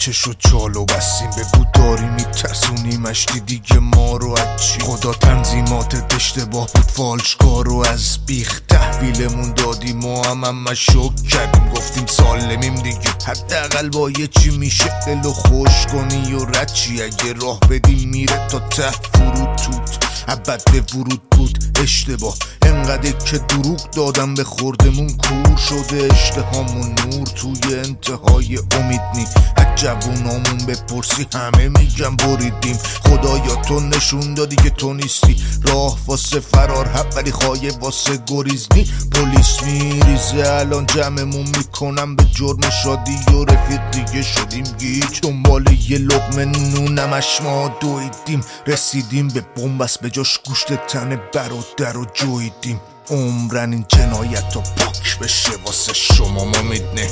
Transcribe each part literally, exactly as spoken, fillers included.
چشو چالو بستیم بگو داری میترسونی مشتی دیگه ما رو از چی؟ خدا تنظیمات اشتباه بود فالشکار رو از بیخ تحویلمون دادیم ما هم هم شک کردیم گفتیم سالمیم دیگه حداقل با یه چی میشه دلو خوش کنی و رد چی اگه راه بدیم میره تا ته فرود توت عبد به ورود بود اشتباه انقدر که دروغ دادم به خوردمون کور شده اشتهامون نور توی انتهای امید نی از جوونامون بپرسی همه میگم بریدیم خدایا تو نشون دادی که تو نیستی راه واسه فرار حق ولی خواهی واسه گریز نی پلیس میریزه الان جمعمون میکنم به جرم شادی و رفیق دیگه شدیم گیج دنبال یه لقمه نونمش ما دویدیم رسیدیم به بومبست به جاش گوشت تن برادر و جویدیم عمرن این جنایت تا پاک بشه واسه شما ما میدنه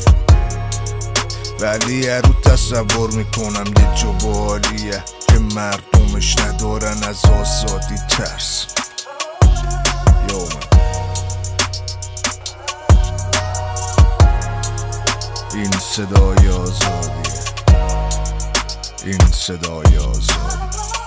ولی هر رو تصور میکنم یه جو بالیه که مردمش ندارن از آزادی ترس یو من این صدای آزادیه این صدای آزادی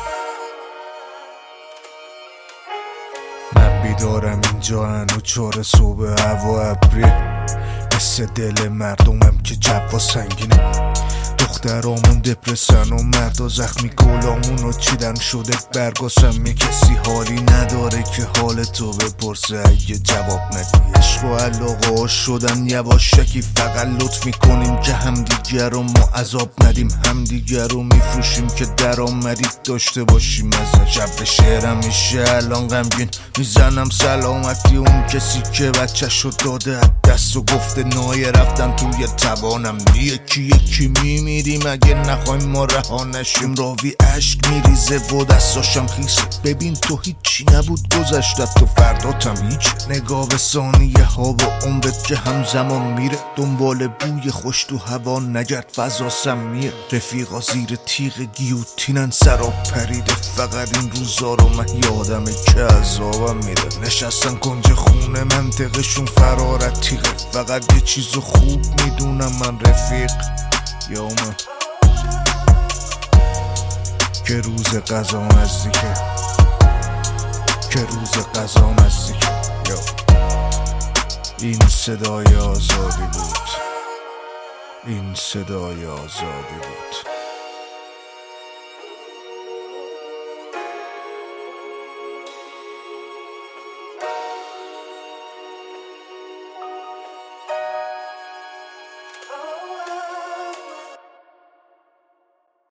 من بیدارم اینجا هنو چهار صبح هوا ابری مثل دل مردمم که جوا سنگینه دخترامون دپرسن و مردا زخمی گلامونو چیدن شده برگاسم یه کسی حالی نداره که حال تو بپرسه اگه جواب ندی عشق و علاقه شدن یواشکی فقط لطف میکنیم که همدیگر رو ما عذاب ندیم همدیگر رو میفروشیم که درآمدی داشته باشیم از شب شعرم میشه الان غمگین میزنم سلامتی اون کسی که بچه‌شو داده دست و گفته نایه رفتن توی توانم یکی یکی میمیریم اگه نخوایم ما رها نشیم راوی عشق میریزه و دستاشم خیسه ببین تو هیچی نبود گذشتت تو فرداتم هیچ نگاه به ثانیه ها و عمرت که همزمان میره دنبال بوی خوش تو هوا نگرد فضاسم میره رفیقا زیر تیغ گیوتینن سرا پریده فقط این روزا رو من یادمه که عذابم میره نشستن کنج خونه منطقشون فرارت تیغه فقط یه چیزو خوب میدونم من رفیق یا من که روز قضا نزدیکه که روز قضا نزدیکه یا این صدای آزادی بود این صدای آزادی بود